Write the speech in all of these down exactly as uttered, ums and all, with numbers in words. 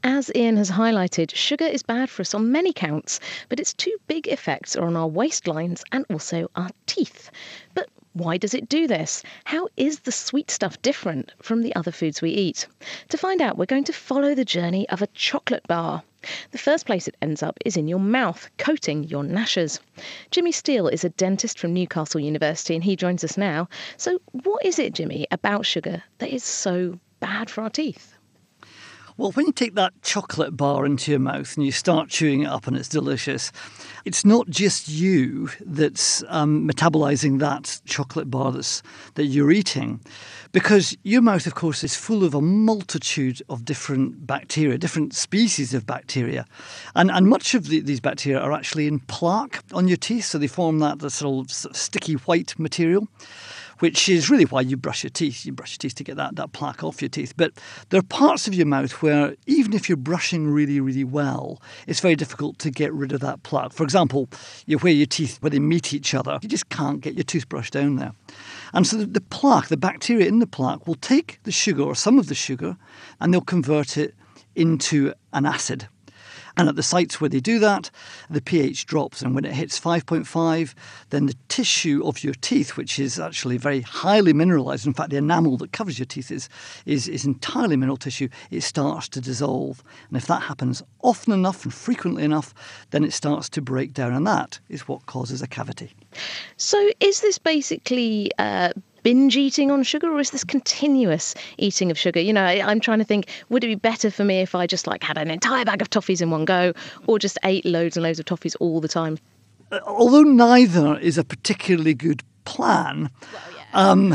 As Ian has highlighted, sugar is bad for us on many counts, but its two big effects are on our waistlines and also our teeth. But why does it do this? How is the sweet stuff different from the other foods we eat? To find out, we're going to follow the journey of a chocolate bar. The first place it ends up is in your mouth, coating your gnashers. Jimmy Steele is a dentist from Newcastle University and he joins us now. So what is it, Jimmy, about sugar that is so bad for our teeth? Well, when you take that chocolate bar into your mouth and you start chewing it up and it's delicious, it's not just you that's um, metabolising that chocolate bar that's, that you're eating, because your mouth, of course, is full of a multitude of different bacteria, different species of bacteria. And, and much of the, these bacteria are actually in plaque on your teeth, so they form that, that sort of sticky white material, which is really why you brush your teeth. You brush your teeth to get that, that plaque off your teeth. But there are parts of your mouth where, even if you're brushing really, really well, it's very difficult to get rid of that plaque. For example, you where your teeth, where they meet each other, you just can't get your toothbrush down there. And so the, the plaque, the bacteria in the plaque, will take the sugar, or some of the sugar, and they'll convert it into an acid. And at the sites where they do that, the pH drops. And when it hits five point five, then the tissue of your teeth, which is actually very highly mineralised, in fact, the enamel that covers your teeth is, is, is entirely mineral tissue, it starts to dissolve. And if that happens often enough and frequently enough, then it starts to break down. And that is what causes a cavity. So is this basically Uh binge eating on sugar, or is this continuous eating of sugar? You know, I, I'm trying to think, would it be better for me if I just like had an entire bag of toffees in one go, or just ate loads and loads of toffees all the time? Although neither is a particularly good plan, Well, yeah. Um,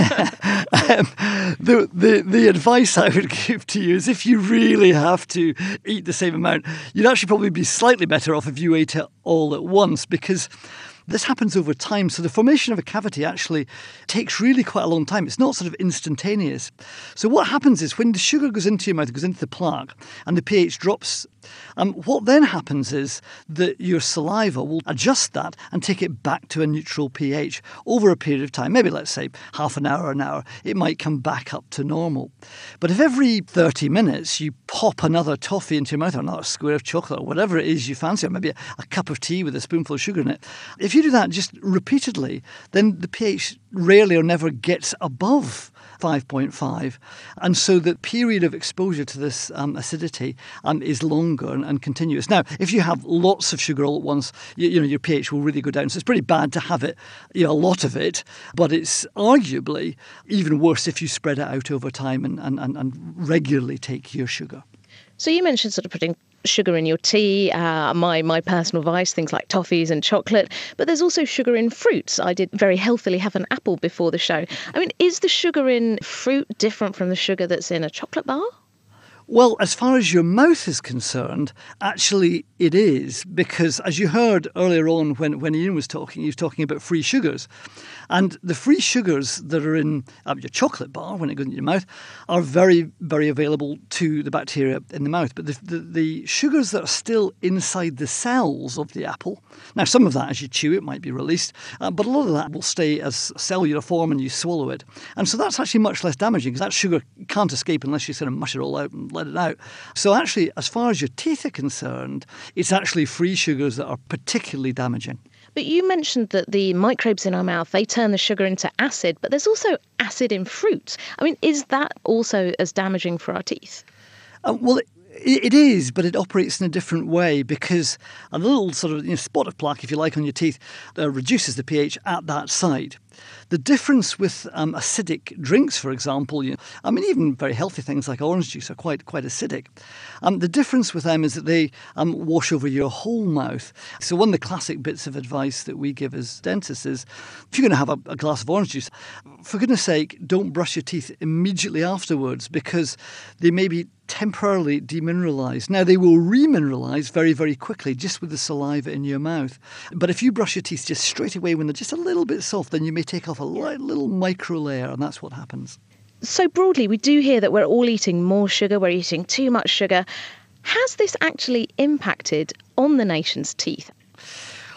um, the, the the advice I would give to you is, if you really have to eat the same amount, you'd actually probably be slightly better off if you ate it all at once, because this happens over time. So the formation of a cavity actually takes really quite a long time. It's not sort of instantaneous. So what happens is, when the sugar goes into your mouth, it goes into the plaque, and the pH drops, um, what then happens is that your saliva will adjust that and take it back to a neutral pH over a period of time. Maybe, let's say, half an hour, an hour, it might come back up to normal. But if every thirty minutes you pop another toffee into your mouth, or another square of chocolate, or whatever it is you fancy, or maybe a, a cup of tea with a spoonful of sugar in it, if you do that just repeatedly, then the pH rarely or never gets above five point five. And so the period of exposure to this um, acidity um, is longer and, and continuous. Now, if you have lots of sugar all at once, you, you know, your pH will really go down. So it's pretty bad to have it, you know, a lot of it, but it's arguably even worse if you spread it out over time and, and, and, and regularly take your sugar. So you mentioned sort of putting sugar in your tea, uh, my my personal vice, things like toffees and chocolate, but there's also sugar in fruits. I did very healthily have an apple before the show. I mean, is the sugar in fruit different from the sugar that's in a chocolate bar? Well, as far as your mouth is concerned, actually it is, because as you heard earlier on when, when Ian was talking, he was talking about free sugars. And the free sugars that are in uh, your chocolate bar, when it goes into your mouth, are very, very available to the bacteria in the mouth. But the, the, the sugars that are still inside the cells of the apple, now some of that as you chew it might be released, uh, but a lot of that will stay as cellular form and you swallow it. And so that's actually much less damaging, because that sugar can't escape unless you sort of mush it all out and let it out. So actually, as far as your teeth are concerned, it's actually free sugars that are particularly damaging. But you mentioned that the microbes in our mouth, they turn the sugar into acid, but there's also acid in fruit. I mean, is that also as damaging for our teeth? Uh, well, it, it is, but it operates in a different way, because a little sort of you know, spot of plaque, if you like, on your teeth uh, reduces the pH at that site. The difference with um, acidic drinks, for example, you know, I mean, even very healthy things like orange juice are quite quite acidic. Um, the difference with them is that they um, wash over your whole mouth. So one of the classic bits of advice that we give as dentists is, if you're going to have a, a glass of orange juice, for goodness sake, don't brush your teeth immediately afterwards, because they may be temporarily demineralised. Now, they will remineralise very, very quickly just with the saliva in your mouth. But if you brush your teeth just straight away when they're just a little bit soft, then you may take off a light, little micro layer, and that's what happens. So broadly, we do hear that we're all eating more sugar, we're eating too much sugar. Has this actually impacted on the nation's teeth?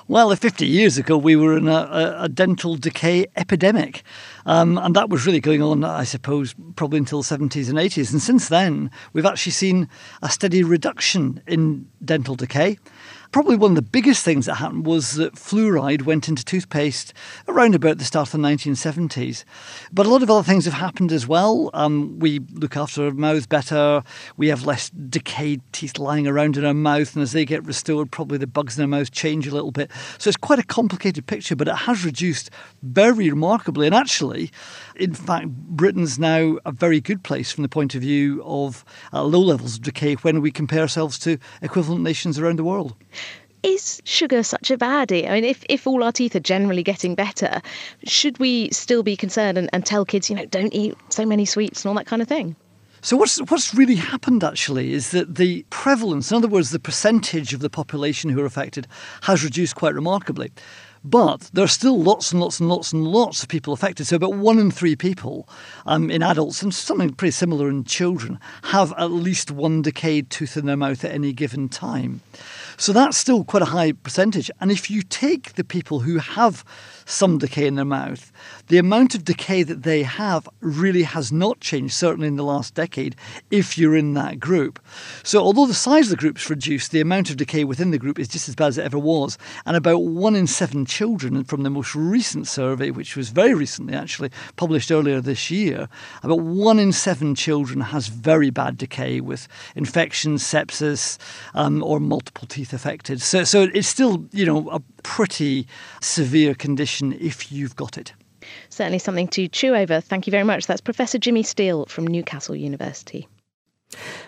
Well, fifty years ago, we were in a, a, a dental decay epidemic. Um, and that was really going on, I suppose, probably until the seventies and eighties. And since then, we've actually seen a steady reduction in dental decay. Probably one of the biggest things that happened was that fluoride went into toothpaste around about the start of the nineteen seventies. But a lot of other things have happened as well. Um, we look after our mouths better. We have less decayed teeth lying around in our mouth. And as they get restored, probably the bugs in our mouth change a little bit. So it's quite a complicated picture, but it has reduced very remarkably. And actually, in fact, Britain's now a very good place from the point of view of uh, low levels of decay when we compare ourselves to equivalent nations around the world. Is sugar such a baddie? I mean, if, if all our teeth are generally getting better, should we still be concerned and, and tell kids, you know, don't eat so many sweets and all that kind of thing? So what's what's really happened, actually, is that the prevalence, in other words, the percentage of the population who are affected, has reduced quite remarkably. But there are still lots and lots and lots and lots of people affected. So about one in three people um, in adults, and something pretty similar in children, have at least one decayed tooth in their mouth at any given time. So that's still quite a high percentage. And if you take the people who have some decay in their mouth, the amount of decay that they have really has not changed, certainly in the last decade, if you're in that group. So although the size of the group's reduced, the amount of decay within the group is just as bad as it ever was. And about one in seven children, from the most recent survey, which was very recently actually published earlier this year, about one in seven children has very bad decay with infections, sepsis, um, or multiple teeth affected. So, so it's still, you know, a pretty severe condition if you've got it. Certainly something to chew over. Thank you very much. That's Professor Jimmy Steele from Newcastle University.